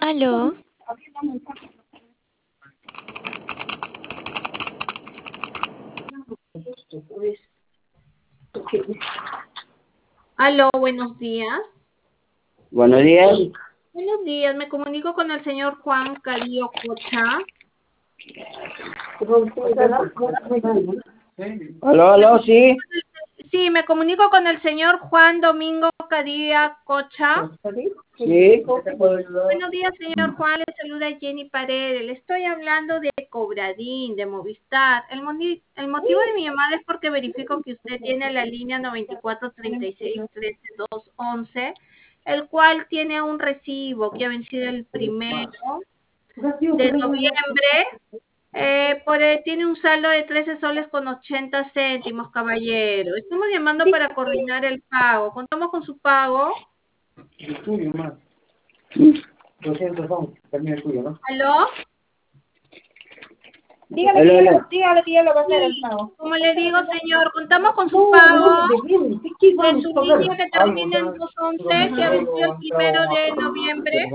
Aló, Aló, buenos días. Buenos días. Buenos días, me comunico con el señor Juan Cadío Cocha. Aló, sí. Sí, me comunico con el señor Juan Domingo Cadía Cocha. Sí. Buenos días, señor Juan. Le saluda Jenny Paredes. Le estoy hablando de Cobradín, de Movistar. El motivo de mi llamada es porque verifico que usted tiene la línea 9436131211, el cual tiene un recibo que ha vencido el 1 de noviembre. Tiene un saldo de 13 soles con 80 céntimos, caballero. Estamos llamando para coordinar el pago. ¿Contamos con su pago? El tuyo, más. 200 son, también el tuyo, ¿no? ¿Aló? Aló. Dígale que ya lo va a hacer el pago. Como le digo, señor, contamos con su pago de su línea que termina en 211, que ha vencido el 1 de noviembre.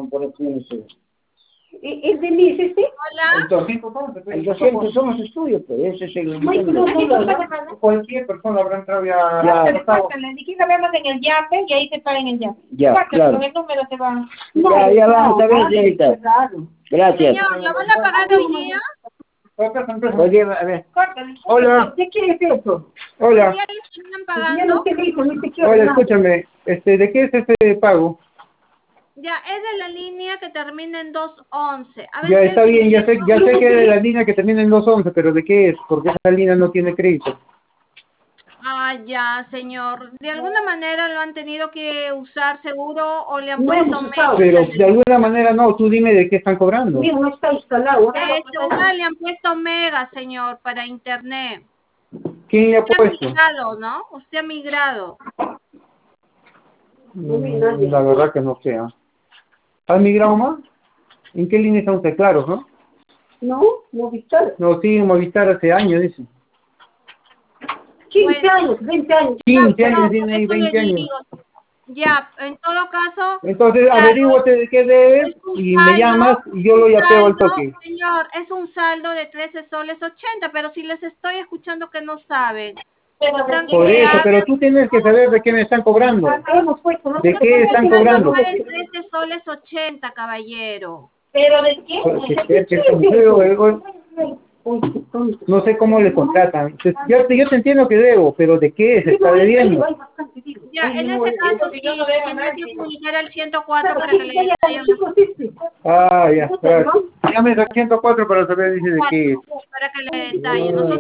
¿Es de mí, es este? Hola. El 200 son, El 200 somos estudios, pues ese es el... cualquier persona habrá entrado ya. Le dije que vemos en el yape y ahí te pagan el yape. Ya, claro. Con el número te van. Ya vamos a ver, señorita. Gracias. Señor, ¿lo van a pagar hoy día? Oye, a ver. Córtale. Hola. ¿De qué es eso? ¿Hoy Hola. día le están Ya pagando? no te dijo, ni te quiero Hola, nada. escúchame. ¿De qué es ese pago? Ya, es de la línea que termina en 211. A ver, Ya si está el bien, ya sé crédito- que es de la línea que termina en 211, pero ¿de qué es? Porque esa línea no tiene crédito. Ah, ya, señor. ¿De alguna manera lo han tenido que usar seguro o le han No puesto hemos usado. Pero megas? de alguna manera no, tú dime de qué están cobrando. Mío no está instalado. Seguro le han puesto megas, señor, para internet. ¿Quién le ha Usted ha puesto? migrado, ¿no? Usted ha migrado. La verdad que no sé. ¿Has migrado más? ¿En qué línea está usted? Claro, ¿no? No, Movistar. No, sí, en Movistar hace años, dice. 15 Bueno. años, 20 años. 15 años No, por tiene ahí, eso le 20 años. digo. Ya, en todo caso, Entonces, claro, averíguate de qué debes es un y me llamas y yo lo un yapeo al saldo, toque. señor, es un saldo de 13 soles 80, pero si les estoy escuchando que no saben. Pero Están Por eso, creando- pero tú tienes que saber de qué me están cobrando. hemos puesto, ¿no? ¿De qué están El saldo cobrando? vale 13 soles 80, caballero. ¿Pero de qué? No sé cómo le contratan. Yo te entiendo que debo, pero ¿de qué se está debiendo? Ya, en ese caso, sí, tendré que comunicar al 104 para que le detallen Ah, ya, gracias. Llame al 104 para saber, dice, de qué es. para que le detallen. Nosotros